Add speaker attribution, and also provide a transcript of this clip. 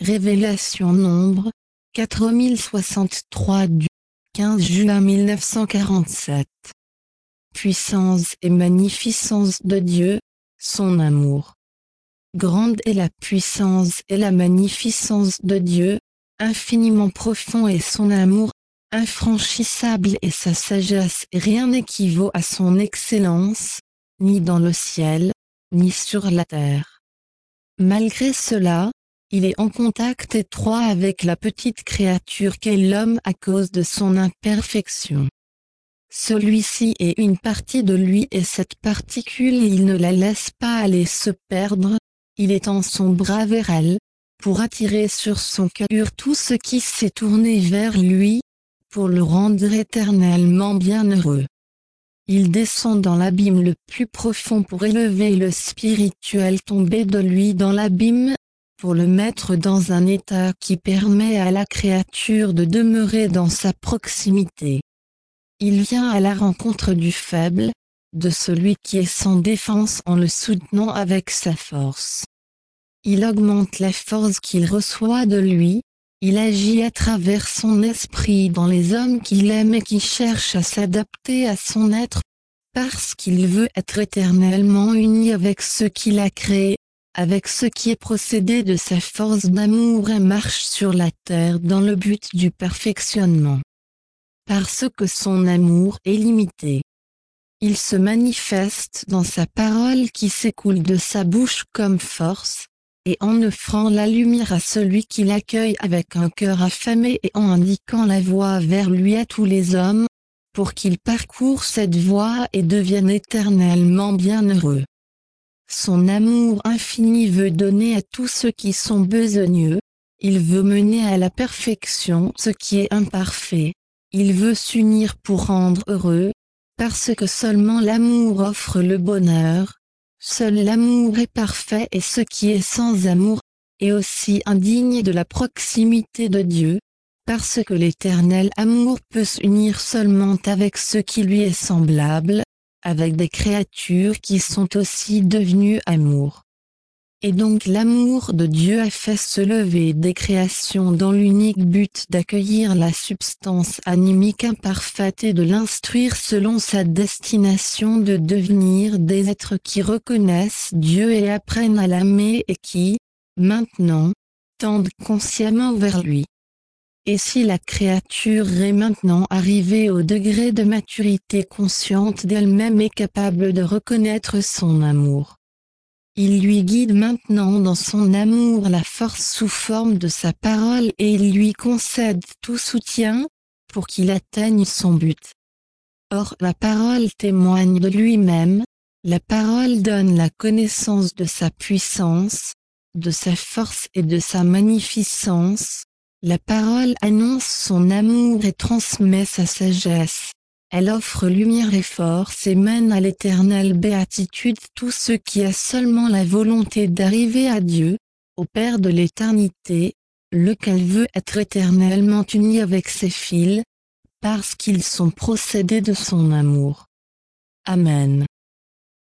Speaker 1: Révélation Nombre, 4063 du 15 juin 1947. Puissance et magnificence de Dieu, son amour. Grande est la puissance et la magnificence de Dieu, infiniment profond est son amour, infranchissable est sa sagesse et rien n'équivaut à son excellence, ni dans le ciel, ni sur la terre. Malgré cela, il est en contact étroit avec la petite créature qu'est l'homme à cause de son imperfection. Celui-ci est une partie de lui et cette particule il ne la laisse pas aller se perdre, il étend son bras vers elle, pour attirer sur son cœur tout ce qui s'est tourné vers lui, pour le rendre éternellement bienheureux. Il descend dans l'abîme le plus profond pour élever le spirituel tombé de lui dans l'abîme, pour le mettre dans un état qui permet à la créature de demeurer dans sa proximité. Il vient à la rencontre du faible, de celui qui est sans défense en le soutenant avec sa force. Il augmente la force qu'il reçoit de lui, il agit à travers son esprit dans les hommes qu'il aime et qui cherchent à s'adapter à son être, parce qu'il veut être éternellement uni avec ce qu'il a créé, avec ce qui est procédé de sa force d'amour et marche sur la terre dans le but du perfectionnement. Parce que son amour est limité. Il se manifeste dans sa parole qui s'écoule de sa bouche comme force, et en offrant la lumière à celui qui l'accueille avec un cœur affamé et en indiquant la voie vers lui à tous les hommes, pour qu'ils parcourent cette voie et deviennent éternellement bienheureux. Son amour infini veut donner à tous ceux qui sont besogneux, il veut mener à la perfection ce qui est imparfait, il veut s'unir pour rendre heureux, parce que seulement l'amour offre le bonheur, seul l'amour est parfait et ce qui est sans amour, est aussi indigne de la proximité de Dieu, parce que l'éternel amour peut s'unir seulement avec ce qui lui est semblable, avec des créatures qui sont aussi devenues amour. Et donc l'amour de Dieu a fait se lever des créations dans l'unique but d'accueillir la substance animique imparfaite et de l'instruire selon sa destination de devenir des êtres qui reconnaissent Dieu et apprennent à l'aimer et qui, maintenant, tendent consciemment vers lui. Et si la créature est maintenant arrivée au degré de maturité consciente d'elle-même et capable de reconnaître son amour, il lui guide maintenant dans son amour la force sous forme de sa parole et il lui concède tout soutien, pour qu'il atteigne son but. Or la parole témoigne de lui-même, la parole donne la connaissance de sa puissance, de sa force et de sa magnificence, la parole annonce son amour et transmet sa sagesse. Elle offre lumière et force et mène à l'éternelle béatitude tous ceux qui a seulement la volonté d'arriver à Dieu, au Père de l'éternité, lequel veut être éternellement uni avec ses fils, parce qu'ils sont procédés de son amour. Amen.